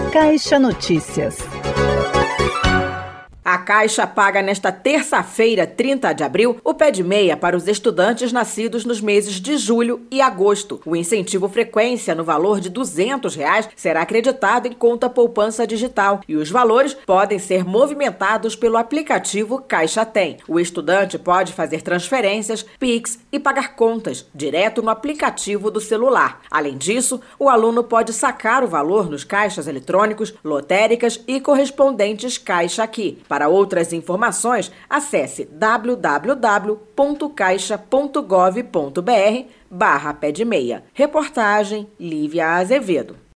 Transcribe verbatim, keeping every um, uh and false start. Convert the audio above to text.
Caixa Notícias. A Caixa paga nesta terça-feira, trinta de abril, o pé de meia para os estudantes nascidos nos meses de julho e agosto. O incentivo frequência, no valor de duzentos reais, será acreditado em conta poupança digital e os valores podem ser movimentados pelo aplicativo Caixa Tem. O estudante pode fazer transferências, Pix e pagar contas direto no aplicativo do celular. Além disso, o aluno pode sacar o valor nos caixas eletrônicos, lotéricas e correspondentes Caixa Aqui. Para outras informações, acesse w w w ponto caixa ponto gov ponto br barra pé de meia. Reportagem Lívia Azevedo.